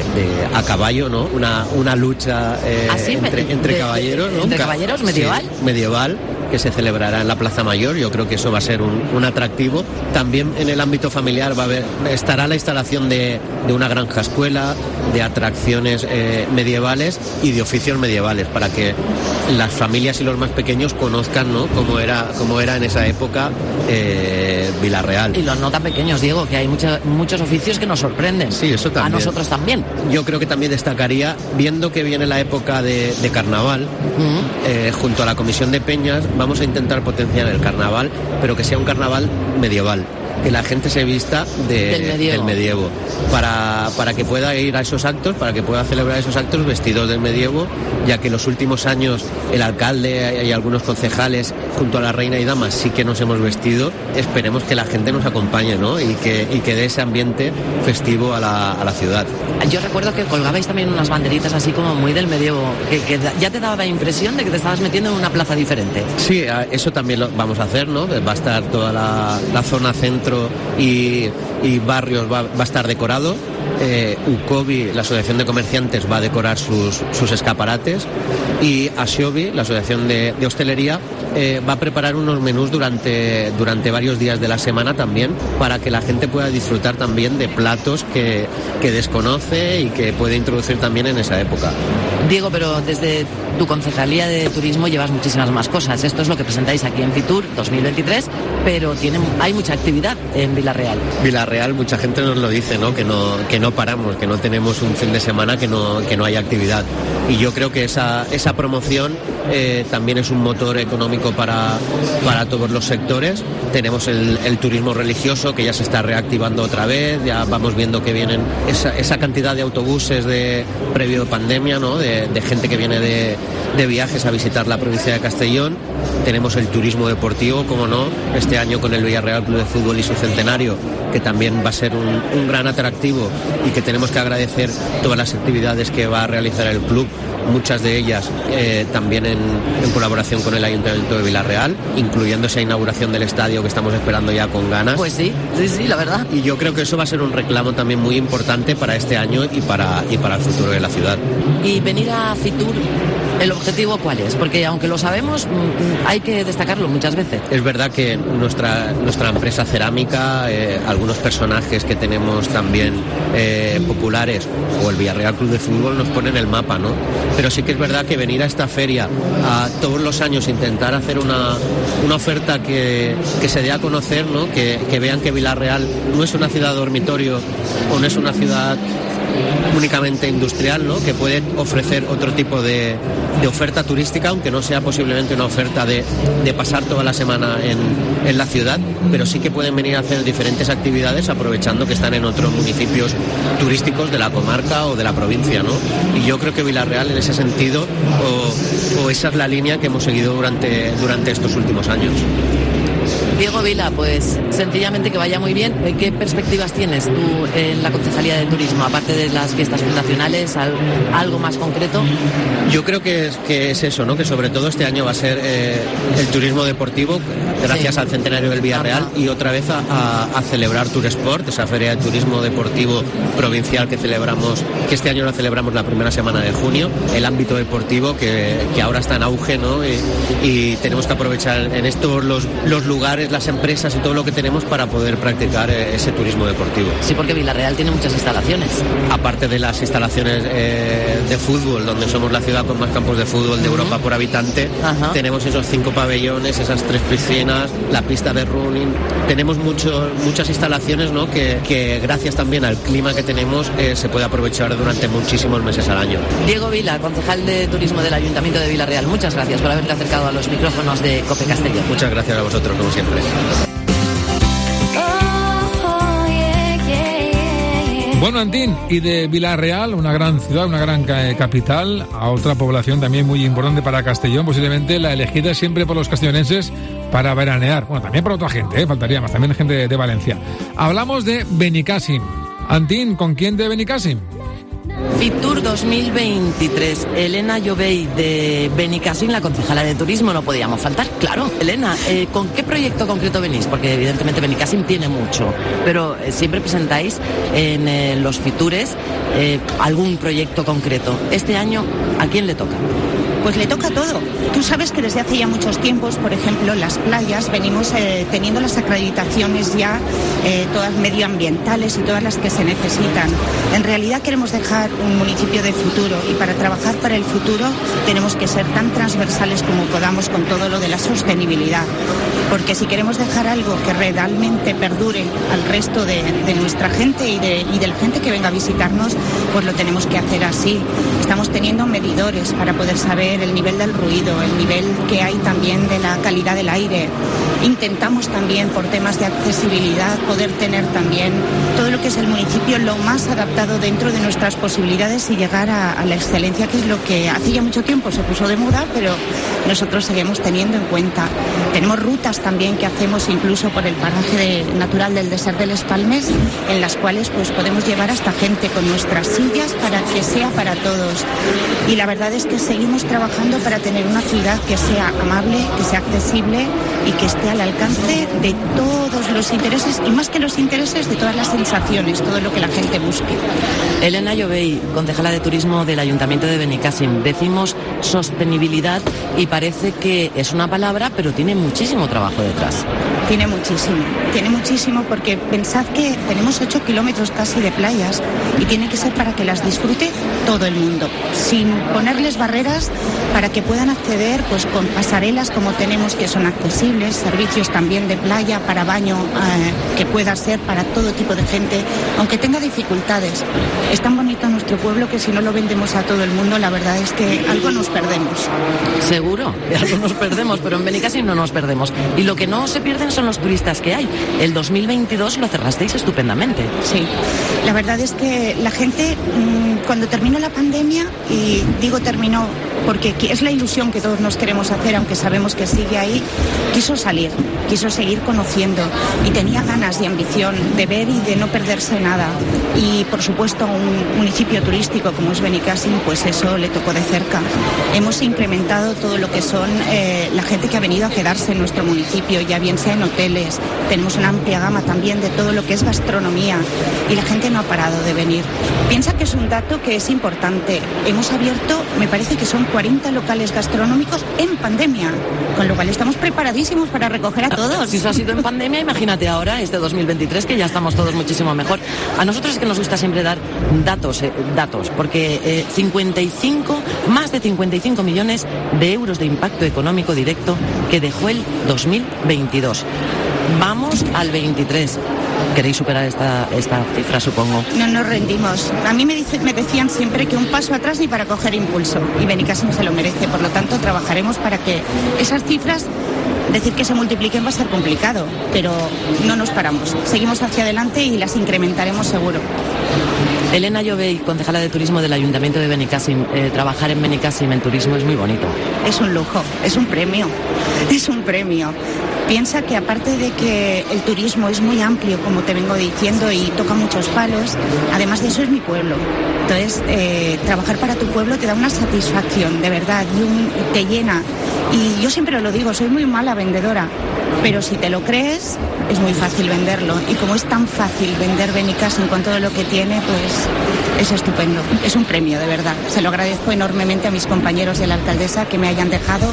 a caballo, ¿no? Una lucha entre caballeros, ¿no? ¿Entre caballeros medieval? Sí, medieval, que se celebrará en la Plaza Mayor. Yo creo que eso va a ser un atractivo. También en el ámbito familiar estará la instalación de una granja escuela, de atracciones medievales y de oficios medievales, para que las familias y los más pequeños conozcan, ¿no? cómo era en esa época Vila-real. Y los no tan pequeños, Diego, que hay muchos oficios que nos sorprenden. Sí, eso también. A nosotros también. Yo creo que también destacaría, viendo que viene la época de carnaval, junto a la Comisión de Peñas, vamos a intentar potenciar el carnaval, pero que sea un carnaval medieval, que la gente se vista del medievo, para que pueda ir a esos actos, para que pueda celebrar esos actos vestidos del medievo, ya que en los últimos años el alcalde y algunos concejales junto a la reina y damas sí que nos hemos vestido. Esperemos que la gente nos acompañe, ¿no? y que dé ese ambiente festivo a la ciudad. Yo recuerdo que colgabais también unas banderitas así como muy del medievo, que ya te daba la impresión de que te estabas metiendo en una plaza diferente. Sí, eso también lo vamos a hacer, ¿no? Va a estar toda la zona centro y barrios va a estar decorado. UCOBI, la Asociación de Comerciantes, va a decorar sus escaparates, y Asiobi, la Asociación de Hostelería, va a preparar unos menús durante varios días de la semana también, para que la gente pueda disfrutar también de platos que desconoce y que puede introducir también en esa época. Diego, pero desde tu Concejalía de Turismo llevas muchísimas más cosas. Esto es lo que presentáis aquí en Fitur 2023, pero hay mucha actividad en Vila-real. Vila-real, mucha gente nos lo dice, ¿no? Que no paramos, que no tenemos un fin de semana que no hay actividad. Y yo creo que esa promoción también es un motor económico para todos los sectores. Tenemos el turismo religioso, que ya se está reactivando otra vez, ya vamos viendo que vienen esa cantidad de autobuses previo pandemia, ¿no? De gente que viene de viajes a visitar la provincia de Castellón. Tenemos el turismo deportivo, como no, este año con el Villarreal Club de Fútbol y su centenario, que también va a ser un gran atractivo, y que tenemos que agradecer todas las actividades que va a realizar el club, muchas de ellas también en colaboración con el Ayuntamiento de Vila-real, incluyendo esa inauguración del estadio que estamos esperando ya con ganas. Pues sí, la verdad. Y yo creo que eso va a ser un reclamo también muy importante para este año y para el futuro de la ciudad. Y venir a Fitur, ¿el objetivo cuál es? Porque aunque lo sabemos, hay que destacarlo muchas veces. Es verdad que nuestra empresa cerámica, algunos personajes que tenemos también populares, o el Villarreal Club de Fútbol, nos ponen el mapa, ¿no? Pero sí que es verdad que venir a esta feria a todos los años intentar hacer una oferta que se dé a conocer, ¿no? Que vean que Vila-real no es una ciudad dormitorio o no es una ciudad únicamente industrial, ¿no? Que puede ofrecer otro tipo de oferta turística, aunque no sea posiblemente una oferta de pasar toda la semana en la ciudad, pero sí que pueden venir a hacer diferentes actividades aprovechando que están en otros municipios turísticos de la comarca o de la provincia, ¿no? Y yo creo que Vila-real, en ese sentido, o esa es la línea que hemos seguido durante estos últimos años. Diego Vila, pues sencillamente que vaya muy bien. ¿Qué perspectivas tienes tú en la Concejalía de Turismo, aparte de las fiestas fundacionales, algo más concreto? Yo creo que es eso, ¿no? Que sobre todo este año va a ser el turismo deportivo, gracias al centenario del Villarreal, y otra vez a celebrar Turesport, esa feria de turismo deportivo provincial que este año la celebramos la primera semana de junio. El ámbito deportivo que ahora está en auge, ¿no? Y tenemos que aprovechar en estos los lugares, las empresas y todo lo que tenemos para poder practicar ese turismo deportivo. Sí, porque Vila-real tiene muchas instalaciones. Aparte de las instalaciones de fútbol, donde somos la ciudad con más campos de fútbol de Europa por habitante, tenemos esos 5 pabellones, esas 3 piscinas, la pista de running. Tenemos muchas instalaciones, ¿no? que gracias también al clima que tenemos se puede aprovechar durante muchísimos meses al año. Diego Vila, concejal de Turismo del Ayuntamiento de Vila-real, muchas gracias por haberte acercado a los micrófonos de COPE Castellón. Muchas gracias a vosotros, como siempre. Bueno, Antín, y de Villarreal, una gran ciudad, una gran capital, a otra población también muy importante para Castellón, posiblemente la elegida siempre por los castellonenses para veranear. Bueno, también por otra gente, faltaría más, también gente de Valencia. Hablamos de Benicàssim. Antín, ¿con quién de Benicàssim? Fitur 2023. Elena Llobell de Benicàssim, la concejala de turismo, no podíamos faltar. Claro, Elena, ¿con qué proyecto concreto venís? Porque evidentemente Benicàssim tiene mucho, pero siempre presentáis en los Fitures algún proyecto concreto. Este año, ¿a quién le toca? Pues le toca todo. Tú sabes que desde hace ya muchos tiempos, por ejemplo, las playas venimos teniendo las acreditaciones ya todas medioambientales y todas las que se necesitan. En realidad queremos dejar un municipio de futuro y para trabajar para el futuro tenemos que ser tan transversales como podamos con todo lo de la sostenibilidad. Porque si queremos dejar algo que realmente perdure al resto de nuestra gente y de la gente que venga a visitarnos, pues lo tenemos que hacer así. Estamos teniendo medidores para poder saber el nivel del ruido, el nivel que hay también de la calidad del aire. Intentamos también, por temas de accesibilidad, poder tener también todo lo que es el municipio lo más adaptado dentro de nuestras posibilidades y llegar a la excelencia, que es lo que hace ya mucho tiempo se puso de moda, pero nosotros seguimos teniendo en cuenta. Tenemos rutas también que hacemos incluso por el paraje natural del Desert de Les Palmes, en las cuales pues podemos llevar hasta gente con nuestras sillas para que sea para todos. Y la verdad es que seguimos trabajando para tener una ciudad que sea amable, que sea accesible y que esté al alcance de todos los intereses y más que los intereses, de todas las sensaciones, todo lo que la gente busque. Elena Llobell, concejala de turismo del Ayuntamiento de Benicàssim. Decimos sostenibilidad y parece que es una palabra, pero tiene muchísimo trabajo detrás. Tiene muchísimo porque pensad que tenemos 8 kilómetros casi de playas y tiene que ser para que las disfrute todo el mundo, sin ponerles barreras para que puedan acceder pues con pasarelas como tenemos que son accesibles, servicios también de playa para baño que pueda ser para todo tipo de gente, aunque tenga dificultades. Es tan bonito nuestro pueblo que si no lo vendemos a todo el mundo, la verdad es que algo nos perdemos. Seguro, algo nos perdemos, pero en Benicàssim no nos perdemos. Y lo que no se pierden son los turistas que hay. El 2022 lo cerrasteis estupendamente. Sí, la verdad es que la gente, cuando terminó la pandemia, y digo terminó porque es la ilusión que todos nos queremos hacer, aunque sabemos que sigue ahí, quiso salir, quiso seguir conociendo y tenía ganas y ambición de ver y de no perderse nada. Y por supuesto a un municipio turístico como es Benicàssim, pues eso le tocó de cerca. Hemos incrementado todo lo que son la gente que ha venido a quedarse en nuestro municipio, ya bien sea en hoteles, tenemos una amplia gama también de todo lo que es gastronomía y la gente no ha parado de venir. Piensa que es un dato que es importante. Hemos abierto, me parece que son 40 locales gastronómicos en pandemia, con lo cual estamos preparadísimos para recoger a todos. Si eso ha sido en pandemia, imagínate ahora, este 2023, que ya estamos todos muchísimo mejor. A nosotros es que nos gusta siempre dar datos, porque más de 55 millones de euros de impacto económico directo que dejó el 2022. Vamos al 23. ¿Queréis superar esta cifra, supongo? No nos rendimos. A mí me decían siempre que un paso atrás ni para coger impulso. Y Benicàssim se lo merece. Por lo tanto, trabajaremos para que esas cifras, decir que se multipliquen va a ser complicado. Pero no nos paramos. Seguimos hacia adelante y las incrementaremos seguro. Elena Llobell, concejala de turismo del Ayuntamiento de Benicàssim. Trabajar en Benicàssim en turismo es muy bonito. Es un lujo, es un premio. Es un premio. Piensa que aparte de que el turismo es muy amplio, como te vengo diciendo, y toca muchos palos, además de eso es mi pueblo. Entonces, trabajar para tu pueblo te da una satisfacción, de verdad, y te llena. Y yo siempre lo digo, soy muy mala vendedora, pero si te lo crees, es muy fácil venderlo. Y como es tan fácil vender Benicàssim con todo lo que tiene, pues es estupendo. Es un premio, de verdad. Se lo agradezco enormemente a mis compañeros de la alcaldesa que me hayan dejado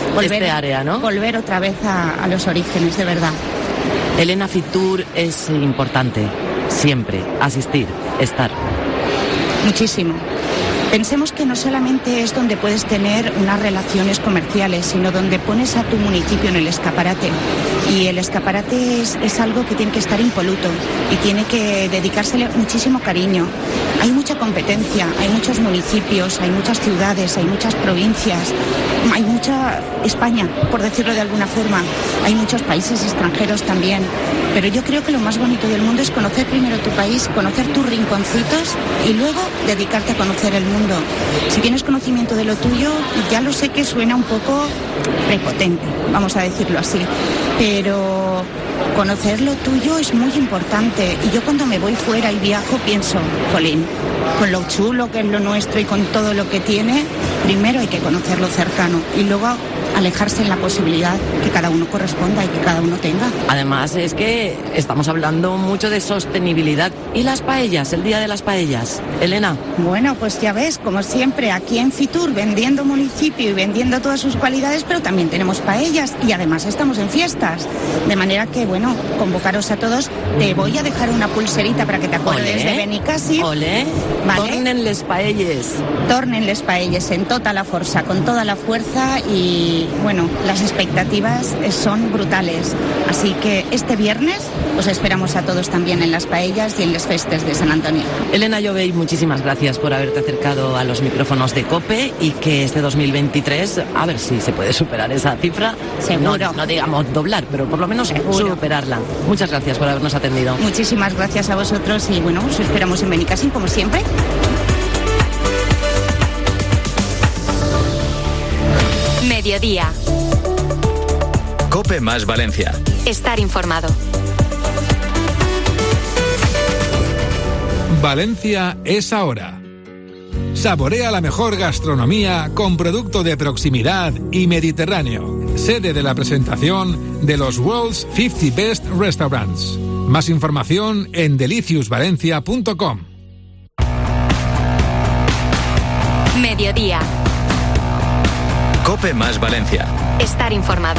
volver otra vez a los orígenes, de verdad. Elena, Fitur es importante, siempre, asistir, estar. Muchísimo. Pensemos que no solamente es donde puedes tener unas relaciones comerciales, sino donde pones a tu municipio en el escaparate. Y el escaparate es algo que tiene que estar impoluto y tiene que dedicársele muchísimo cariño. Hay mucha competencia, hay muchos municipios, hay muchas ciudades, hay muchas provincias, hay mucha España, por decirlo de alguna forma. Hay muchos países extranjeros también. Pero yo creo que lo más bonito del mundo es conocer primero tu país, conocer tus rinconcitos y luego dedicarte a conocer el mundo. Si tienes conocimiento de lo tuyo, ya lo sé que suena un poco prepotente, vamos a decirlo así, pero conocer lo tuyo es muy importante. Y yo cuando me voy fuera y viajo pienso, jolín, con lo chulo que es lo nuestro y con todo lo que tiene, primero hay que conocerlo cercano y luego alejarse en la posibilidad que cada uno corresponda y que cada uno tenga. Además es que estamos hablando mucho de sostenibilidad. ¿Y las paellas? El día de las paellas, Elena. Bueno, pues ya ves, como siempre, aquí en Fitur vendiendo municipio y vendiendo todas sus cualidades, pero también tenemos paellas y además estamos en fiestas. De manera que, bueno, convocaros a todos. Te voy a dejar una pulserita para que te acuerdes de Benicàssim. Ole, ¿vale? Tornen les paelles. Tornen les paelles en toda la fuerza, con toda la fuerza y, bueno, las expectativas son brutales. Así que este viernes os esperamos a todos también en las paellas y en las festes de Sant Antoni. Elena Jovell, muchísimas gracias por haberte acercado a los micrófonos de COPE y que este 2023, a ver si se puede superar esa cifra. Seguro. No digamos doblar, pero por lo menos superarla. Muchas gracias por habernos atendido. Muchísimas gracias a vosotros y, bueno, os esperamos en Benicàssim como siempre. Mediodía. COPE más Valencia. Estar informado. Valencia es ahora. Saborea la mejor gastronomía con producto de proximidad y mediterráneo. Sede de la presentación de los World's 50 Best Restaurants. Más información en deliciusvalencia.com. Mediodía. COPE más Valencia. Estar informado.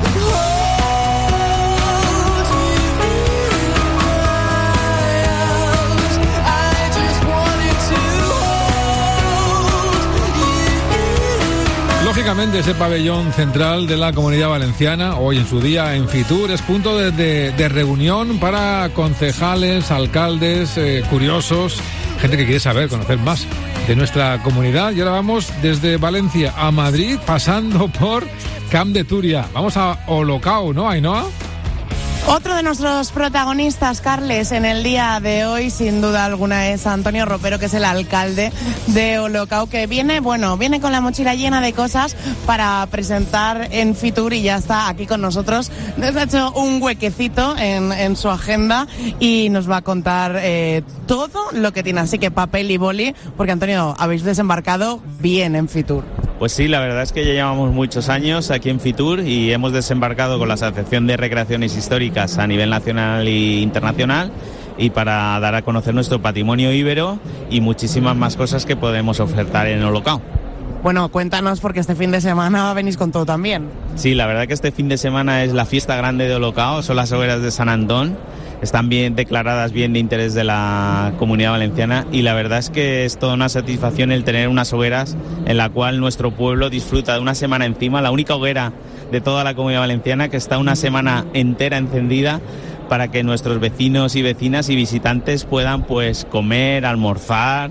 Lógicamente ese pabellón central de la Comunidad Valenciana, hoy en su día en Fitur, es punto de reunión para concejales, alcaldes, curiosos, gente que quiere saber, conocer más de nuestra comunidad. Y ahora vamos desde Valencia a Madrid, pasando por Camp de Túria. Vamos a Olocau, ¿no, Ainhoa? Otro de nuestros protagonistas, Carles, en el día de hoy, sin duda alguna, es Antonio Ropero, que es el alcalde de Olocau, que viene con la mochila llena de cosas para presentar en Fitur y ya está aquí con nosotros. Nos ha hecho un huequecito en su agenda y nos va a contar todo lo que tiene. Así que papel y boli, porque, Antonio, habéis desembarcado bien en Fitur. Pues sí, la verdad es que ya llevamos muchos años aquí en Fitur y hemos desembarcado con la Asociación de Recreaciones Históricas a nivel nacional e internacional y para dar a conocer nuestro patrimonio íbero y muchísimas más cosas que podemos ofertar en Olocau. Bueno, cuéntanos, porque este fin de semana venís con todo también. Sí, la verdad que este fin de semana es la fiesta grande de Olocau, son las hogueras de Sant Antón. Están bien declaradas, bien de interés de la Comunidad Valenciana y la verdad es que es toda una satisfacción el tener unas hogueras en la cual nuestro pueblo disfruta de una semana encima, la única hoguera de toda la Comunidad Valenciana que está una semana entera encendida para que nuestros vecinos y vecinas y visitantes puedan pues comer, almorzar,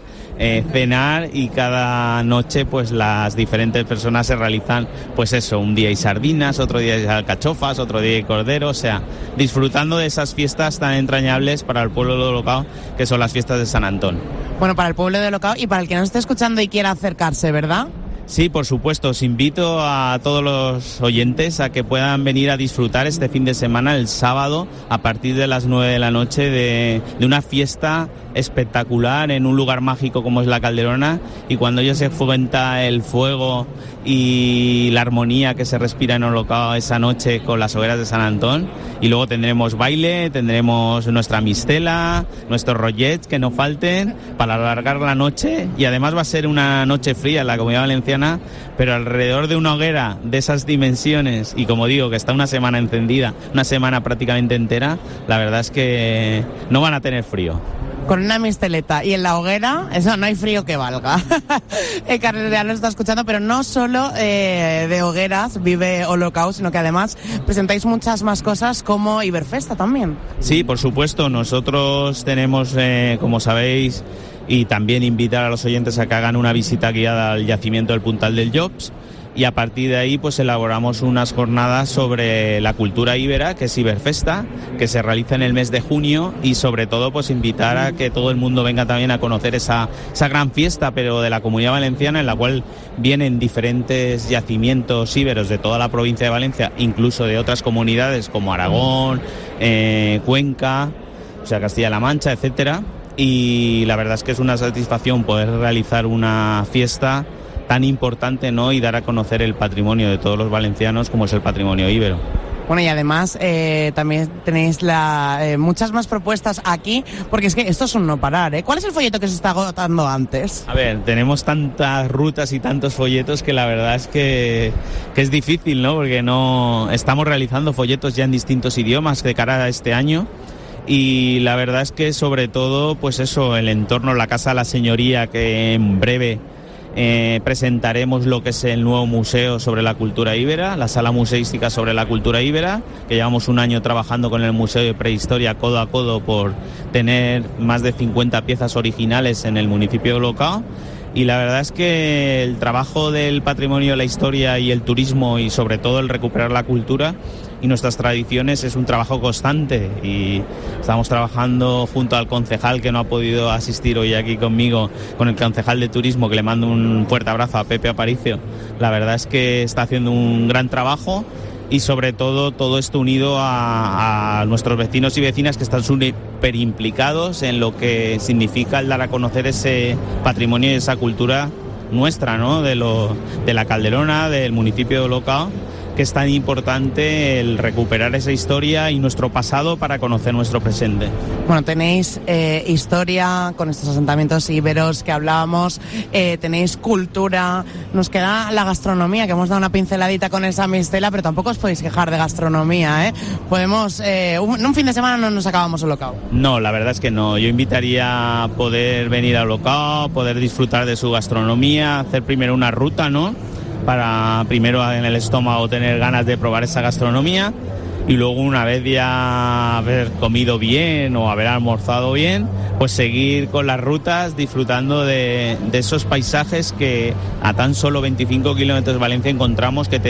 cenar y cada noche pues las diferentes personas se realizan pues eso, un día hay sardinas, otro día hay alcachofas, otro día hay cordero, o sea, disfrutando de esas fiestas tan entrañables para el pueblo de Olocau que son las fiestas de Sant Antón. Bueno, para el pueblo de Olocau y para el que nos esté escuchando y quiera acercarse, ¿verdad? Sí, por supuesto, os invito a todos los oyentes a que puedan venir a disfrutar este fin de semana, el sábado, a partir de las 9 de la noche, de una fiesta espectacular en un lugar mágico como es la Calderona, y cuando ya se fomenta el fuego y la armonía que se respira en Olocau esa noche con las hogueras de Sant Antón, y luego tendremos baile, tendremos nuestra mistela, nuestros rollets que no falten para alargar la noche, y además va a ser una noche fría en la Comunidad Valenciana, pero alrededor de una hoguera de esas dimensiones, y como digo que está una semana encendida, una semana prácticamente entera, la verdad es que no van a tener frío. Con una misteleta y en la hoguera, eso no hay frío que valga. Carles ya lo está escuchando, pero no solo de hogueras vive Olocau, sino que además presentáis muchas más cosas como Iberfesta también. Sí, por supuesto, nosotros tenemos, como sabéis, y también invitar a los oyentes a que hagan una visita guiada al yacimiento del Puntal del Llops, y a partir de ahí pues elaboramos unas jornadas sobre la cultura íbera, que es Iberfesta, que se realiza en el mes de junio, y sobre todo pues invitar a que todo el mundo venga también a conocer esa gran fiesta, pero de la Comunidad Valenciana, en la cual vienen diferentes yacimientos íberos de toda la provincia de Valencia, incluso de otras comunidades como Aragón, Cuenca, o sea, Castilla-La Mancha, etcétera. Y la verdad es que es una satisfacción poder realizar una fiesta tan importante, ¿no? Y dar a conocer el patrimonio de todos los valencianos como es el patrimonio íbero. Bueno, y además también tenéis muchas más propuestas aquí, porque es que esto es un no parar, ¿eh? ¿Cuál es el folleto que se está agotando antes? A ver, tenemos tantas rutas y tantos folletos que la verdad es que es difícil, ¿no? Porque no estamos realizando folletos ya en distintos idiomas de cara a este año. Y la verdad es que sobre todo, pues eso, el entorno, la Casa de la Señoría, que en breve presentaremos lo que es el nuevo museo sobre la cultura íbera, la sala museística sobre la cultura íbera, que llevamos un año trabajando con el Museo de Prehistoria codo a codo por tener más de 50 piezas originales en el municipio de Olocao. Y la verdad es que el trabajo del patrimonio, la historia y el turismo, y sobre todo el recuperar la cultura y nuestras tradiciones, es un trabajo constante, y estamos trabajando junto al concejal, que no ha podido asistir hoy aquí conmigo, con el concejal de turismo, que le mando un fuerte abrazo, a Pepe Aparicio. La verdad es que está haciendo un gran trabajo, y sobre todo esto unido a nuestros vecinos y vecinas, que están súper implicados en lo que significa el dar a conocer ese patrimonio y esa cultura nuestra, ¿no? De la Calderona, del municipio de Olocao, que es tan importante el recuperar esa historia y nuestro pasado para conocer nuestro presente. Bueno, tenéis historia con estos asentamientos íberos que hablábamos, tenéis cultura, nos queda la gastronomía, que hemos dado una pinceladita con esa mistela, pero tampoco os podéis quejar de gastronomía, ¿eh? Podemos, un fin de semana no nos acabamos Olocao. No, la verdad es que no. Yo invitaría a poder venir a Olocao, poder disfrutar de su gastronomía, hacer primero una ruta, ¿no? Para primero en el estómago tener ganas de probar esa gastronomía, y luego, una vez ya haber comido bien o haber almorzado bien, pues seguir con las rutas disfrutando de esos paisajes que a tan solo 25 kilómetros de Valencia encontramos, que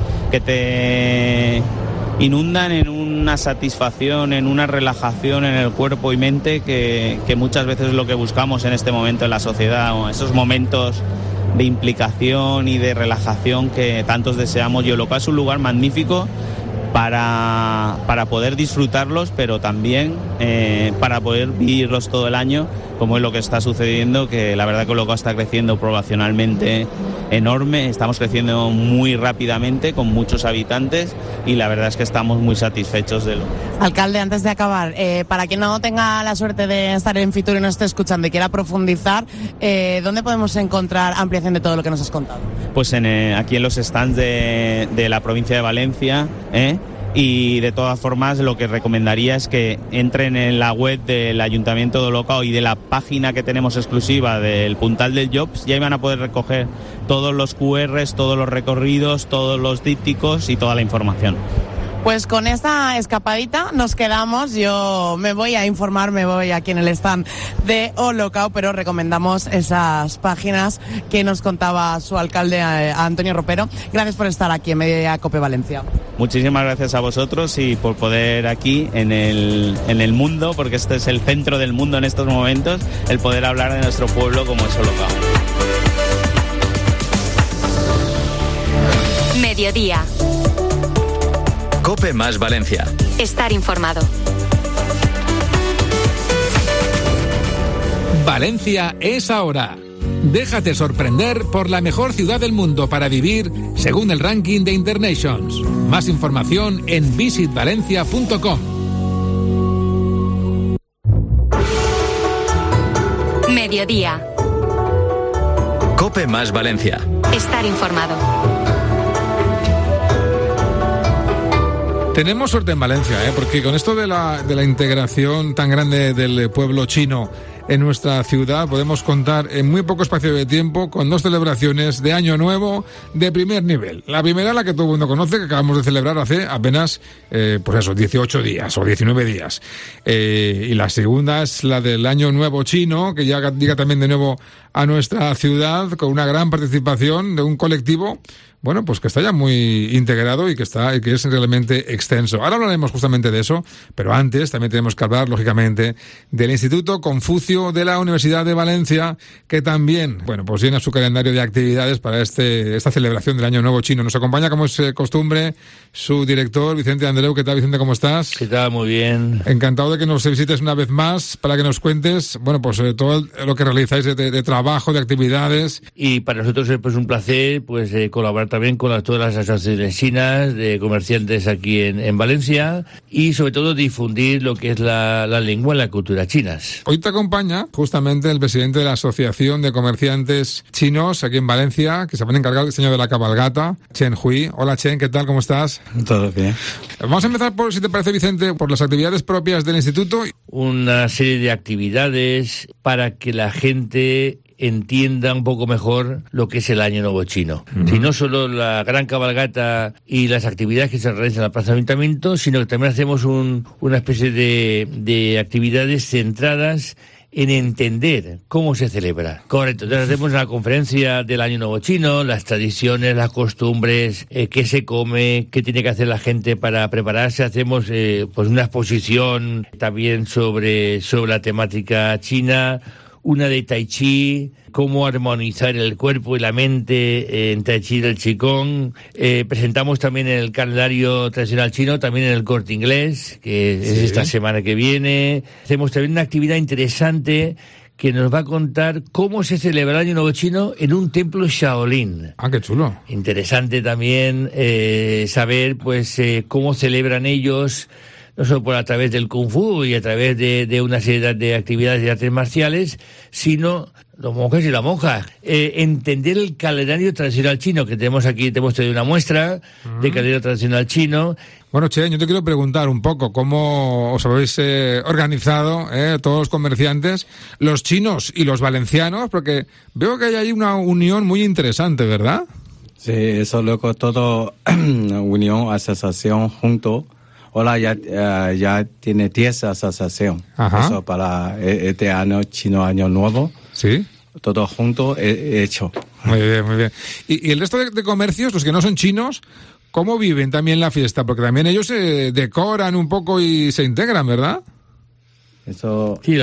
te inundan en una satisfacción, en una relajación en el cuerpo y mente, que muchas veces es lo que buscamos en este momento en la sociedad, o esos momentos de implicación y de relajación que tantos deseamos. Y Olocao es un lugar magnífico para poder disfrutarlos, pero también para poder vivirlos todo el año, como es lo que está sucediendo, que la verdad que Olocao está creciendo poblacionalmente enorme, estamos creciendo muy rápidamente, con muchos habitantes, y la verdad es que estamos muy satisfechos de lo. Alcalde, antes de acabar, para quien no tenga la suerte de estar en Fitur y no esté escuchando y quiera profundizar, ¿dónde podemos encontrar ampliación de todo lo que nos has contado? Pues aquí en los stands de la provincia de Valencia, y de todas formas lo que recomendaría es que entren en la web del Ayuntamiento de Olocao y de la página que tenemos exclusiva del Puntal del Jobs, y ahí van a poder recoger todos los QRs, todos los recorridos, todos los dípticos y toda la información. Pues con esta escapadita nos quedamos. Yo me voy a informar, me voy aquí en el stand de Olocao, pero recomendamos esas páginas que nos contaba su alcalde, Antonio Ropero. Gracias por estar aquí en Mediodía Cope Valencia. Muchísimas gracias a vosotros, y por poder aquí en el mundo, porque este es el centro del mundo en estos momentos, el poder hablar de nuestro pueblo como es Olocao. Mediodía. Cope más Valencia. Estar informado. Valencia es ahora. Déjate sorprender por la mejor ciudad del mundo para vivir según el ranking de Internations. Más información en visitvalencia.com. Mediodía. Cope más Valencia. Estar informado. Tenemos suerte en Valencia, porque con esto de la integración tan grande del pueblo chino en nuestra ciudad, podemos contar en muy poco espacio de tiempo con dos celebraciones de Año Nuevo de primer nivel. La primera, la que todo el mundo conoce, que acabamos de celebrar hace apenas, 18 días o 19 días. Y la segunda es la del Año Nuevo chino, que ya llega también de nuevo a nuestra ciudad con una gran participación de un colectivo, bueno, pues que está ya muy integrado y que es realmente extenso. Ahora hablaremos justamente de eso, pero antes también tenemos que hablar, lógicamente, del Instituto Confucio de la Universidad de Valencia, que también, bueno, pues llena su calendario de actividades para esta celebración del Año Nuevo Chino. Nos acompaña, como es costumbre, su director, Vicente Andreu. ¿Qué tal, Vicente? ¿Cómo estás? ¿Qué tal? Muy bien. Encantado de que nos visites una vez más para que nos cuentes, bueno, pues todo lo que realizáis de trabajo, de actividades. Y para nosotros es pues un placer pues colaborar también con todas las asociaciones chinas de comerciantes aquí en Valencia y sobre todo difundir lo que es la lengua y la cultura chinas. Hoy te acompaña justamente el presidente de la Asociación de Comerciantes Chinos aquí en Valencia, que se van a encargar del diseño de la cabalgata, Chen Hui. Hola Chen, ¿qué tal? ¿Cómo estás? Todo bien. Vamos a empezar por, si te parece, Vicente, por las actividades propias del instituto. Una serie de actividades para que la gente entienda un poco mejor lo que es el Año Nuevo Chino. Y no solo la gran cabalgata y las actividades que se realizan en la Plaza de Ayuntamiento, sino que también hacemos una especie de actividades centradas en entender cómo se celebra. Correcto. Entonces hacemos una conferencia del Año Nuevo Chino, las tradiciones, las costumbres, qué se come, qué tiene que hacer la gente para prepararse. Hacemos pues una exposición también sobre la temática china, una de Tai Chi, cómo armonizar el cuerpo y la mente en Tai Chi y el Qigong. Presentamos también el calendario tradicional chino, también en el Corte Inglés, que es esta semana que viene. Hacemos también una actividad interesante que nos va a contar cómo se celebra el Año Nuevo Chino en un templo Shaolin. Ah, qué chulo. Interesante también saber pues cómo celebran ellos, no solo a través del Kung Fu y a través de una serie de actividades de artes marciales, sino los monjes y las monjas. Entender el calendario tradicional chino que tenemos aquí. Tenemos una muestra de calendario tradicional chino. Bueno, Chen, yo te quiero preguntar un poco cómo os habéis organizado, todos los comerciantes, los chinos y los valencianos, porque veo que hay ahí una unión muy interesante, ¿verdad? Sí, eso luego todo unión, asociación junto. Ahora ya tiene 10 asociaciones. Eso para este año chino, Año Nuevo. Sí. Todo junto hecho. Muy bien, muy bien. ¿Y el resto de comercios, los que no son chinos, cómo viven también la fiesta? Porque también ellos se decoran un poco y se integran, ¿verdad? Eso. Sí,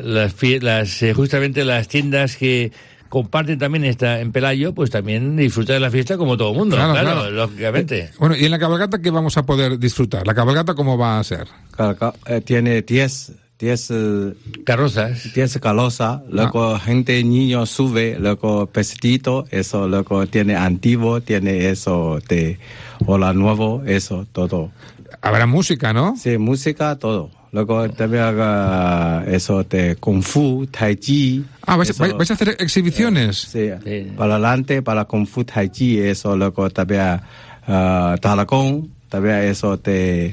justamente las tiendas que comparten también en Pelayo, pues también disfrutar de la fiesta como todo el mundo, claro, lógicamente. Bueno, ¿y en la cabalgata qué vamos a poder disfrutar? ¿La cabalgata cómo va a ser? Tiene 10 carrozas. 10 carrozas, luego gente, niño sube, luego pesitito, eso, luego tiene antiguo, tiene eso de hola nuevo, eso, todo. Habrá música, ¿no? Sí, música, todo. Luego también haga eso de Kung Fu, Tai Chi. Ah, ¿vais a hacer exhibiciones? Sí, para adelante, para Kung Fu, Tai Chi, eso. Luego también Talacón, también eso de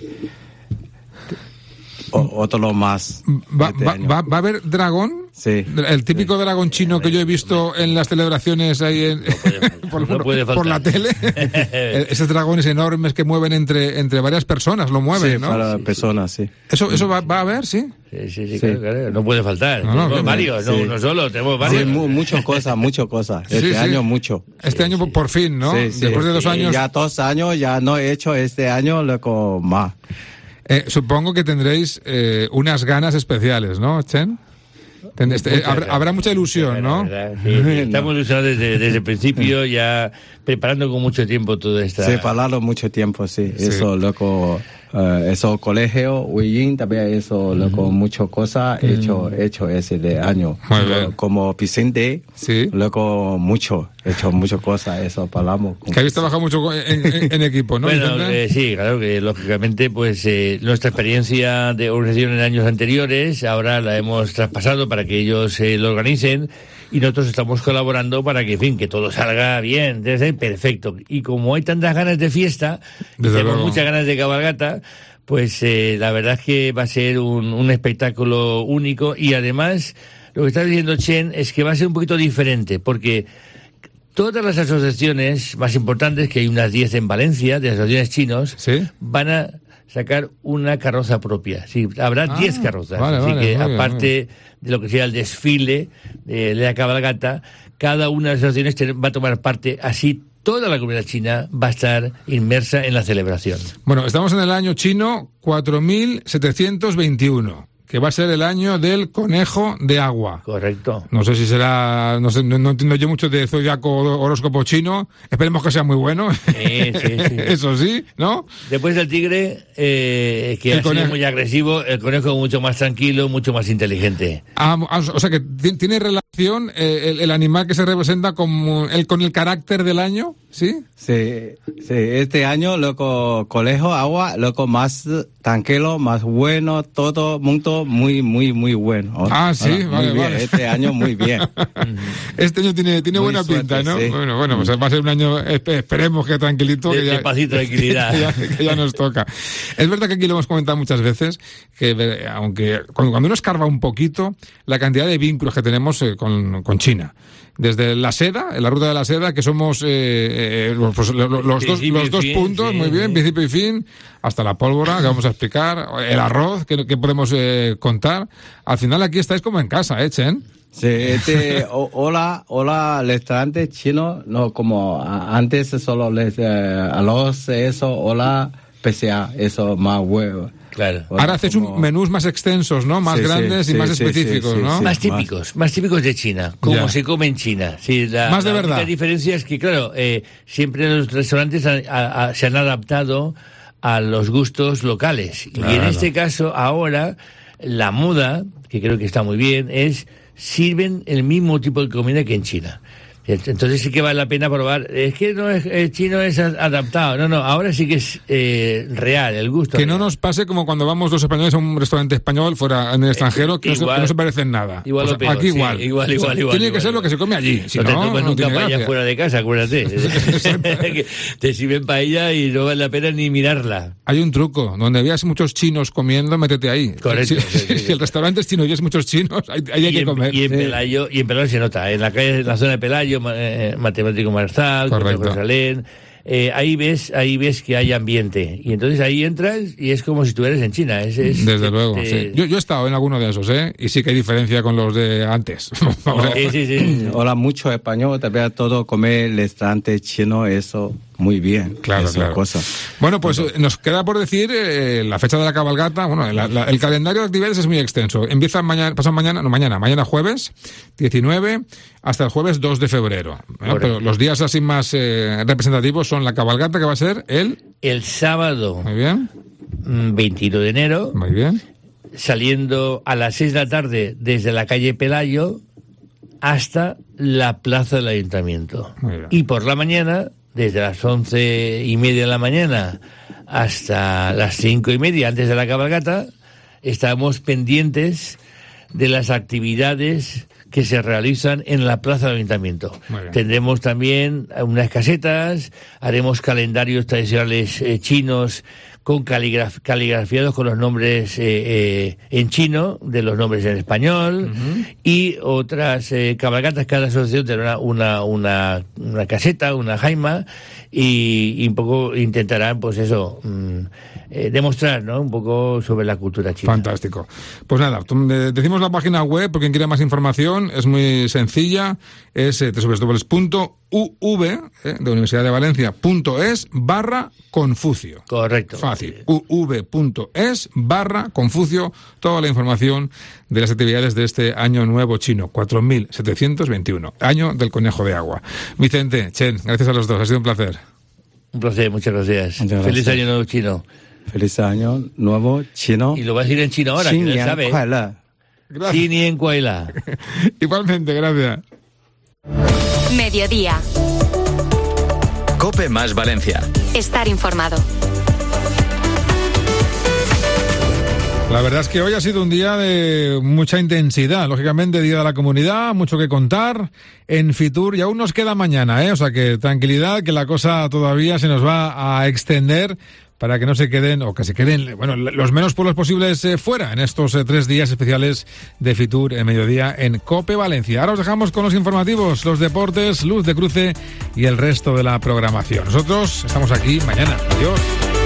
otro más. ¿Va a haber dragón? Sí. El típico dragón chino que yo he visto en las celebraciones ahí por la tele. Esos dragones enormes que mueven entre varias personas, lo mueven, sí, ¿no? Para personas, sí. ¿Eso va a haber, sí? Sí. Claro. No puede faltar. Tenemos varios, sí. No solo, tenemos varios. Sí, muchas cosas. Este año mucho. Este año por fin, ¿no? Sí, después de 2 años. Ya 2 años, ya no he hecho este año, luego más. Supongo que tendréis unas ganas especiales, ¿no, Chen? Habrá mucha ilusión, ¿no? Sí. Estamos ilusionados desde el principio, ya preparando con mucho tiempo todo esto. Sí, parado mucho tiempo, sí. Eso, loco, eso colegio, Huillín, también eso, loco, muchas cosas hecho ese de año. Como Vicente, loco, hecho muchas cosas, eso, paramos. Que habéis trabajado mucho en equipo, ¿no? Bueno, sí, claro que lógicamente, pues nuestra experiencia de organización en años anteriores, ahora la hemos traspasado para que ellos lo organicen y nosotros estamos colaborando para que, en fin, que todo salga bien, debe ser perfecto. Y como hay tantas ganas de fiesta, tenemos muchas ganas de cabalgata, pues la verdad es que va a ser un espectáculo único y además lo que está diciendo Chen es que va a ser un poquito diferente porque todas las asociaciones más importantes, que hay unas 10 en Valencia, de asociaciones chinos, van a sacar una carroza propia. Sí, habrá 10 carrozas. Así que aparte de lo que sea el desfile de la cabalgata, cada una de las asociaciones va a tomar parte así. Toda la comunidad china va a estar inmersa en la celebración. Bueno, estamos en el año chino 4721, que va a ser el año del conejo de agua. Correcto. No sé si será, no entiendo yo mucho de zodiaco horóscopo chino. Esperemos que sea muy bueno. Sí. Eso sí, ¿no? Después del tigre, que ha sido muy agresivo, el conejo mucho más tranquilo, mucho más inteligente. O sea que tiene relación el animal que se representa con el carácter del año, ¿sí? Sí, este año, loco, conejo, agua, loco, más tranquilo, más bueno, todo mundo muy bueno. Sí, vale. Este año muy bien. Este año tiene buena pinta, ¿no? Sí. Bueno, pues va a ser un año, esperemos que tranquilito. De paz y tranquilidad. que ya nos toca. Es verdad que aquí lo hemos comentado muchas veces, que aunque cuando uno escarba un poquito, la cantidad de vínculos que tenemos con China. Desde la seda, en la ruta de la seda, que somos los dos puntos, muy bien, principio y fin, hasta la pólvora, que vamos a explicar, el arroz, que podemos contar. Al final aquí estáis como en casa, Chen. Sí, hola, restaurante chino, no como antes solo arroz, eso, hola, PCA, eso más huevo. Claro. Ahora haces menús más extensos, ¿no? Más grandes y más específicos, ¿no? Más típicos de China, como se come en China. Sí, más de verdad. La diferencia es que, claro, siempre los restaurantes se han adaptado a los gustos locales. Claro. Y en este caso, ahora, la moda, que creo que está muy bien, sirven el mismo tipo de comida que en China. Entonces sí que vale la pena probar. Es que no es, el chino es adaptado. No, ahora sí que es real, el gusto. Que no nos pase como cuando vamos los españoles a un restaurante español fuera en el extranjero, que no se parecen nada. Igual o peor, aquí sí, igual. Tiene que ser lo que se come allí. Si no te no tomes nunca tiene paella gracia. fuera de casa, acuérdate. Te sirven paella y no vale la pena ni mirarla. Hay un truco. Donde veas muchos chinos comiendo, métete ahí. Correcto. Si el restaurante es chino y ves muchos chinos, ahí hay que comer. Y en Pelayo se nota. En la calle, en la zona de Pelayo, Matemático Marzal, Jerusalén, ahí ves que hay ambiente, y entonces ahí entras y es como si estuvieras en China. Desde luego, sí. Yo he estado en alguno de esos, y sí que hay diferencia con los de antes. Sí. Hola, mucho español, también todo comer restaurante chino, eso muy bien. Claro. Cosa. Bueno, pues nos queda por decir la fecha de la cabalgata. Bueno, el calendario de actividades es muy extenso. Empieza mañana jueves 19 hasta el jueves 2 de febrero. Pero los días así más representativos son la cabalgata, que va a ser el sábado. Muy bien. 21 de enero. Muy bien. Saliendo a las 6 de la tarde desde la calle Pelayo hasta la plaza del ayuntamiento. Muy bien. Y por la mañana, desde las 11:30 de la mañana hasta las 5:30 antes de la cabalgata, estamos pendientes de las actividades que se realizan en la plaza del ayuntamiento. Tendremos también unas casetas, haremos calendarios tradicionales chinos con caligrafiados con los nombres en chino, de los nombres en español, y otras cabalgatas. Cada asociación tendrá una caseta, una jaima, y un poco intentarán, pues eso, demostrar, ¿no?, un poco sobre la cultura china. Fantástico. Pues nada, decimos la página web, por quien quiera más información, es muy sencilla, es www.uv de Universidad de Valencia.es/Confucio. Correcto. Fácil. uv.es/Confucio, toda la información de las actividades de este año nuevo chino, 4721, año del conejo de agua. Vicente, Chen, gracias a los dos, ha sido un placer. Un placer, muchas gracias. Feliz año nuevo chino. Feliz año nuevo chino. Y lo vas a decir en chino ahora, que ya sabes. Xin Kuai-la. Igualmente, gracias. Mediodía. COPE más Valencia. Estar informado. La verdad es que hoy ha sido un día de mucha intensidad, lógicamente, Día de la Comunidad, mucho que contar en Fitur, y aún nos queda mañana, o sea que tranquilidad, que la cosa todavía se nos va a extender para que no se queden, o que se queden, bueno, los menos pueblos posibles fuera en estos 3 días especiales de Fitur en mediodía en COPE Valencia. Ahora os dejamos con los informativos, los deportes, Luz de Cruce y el resto de la programación. Nosotros estamos aquí mañana. Adiós.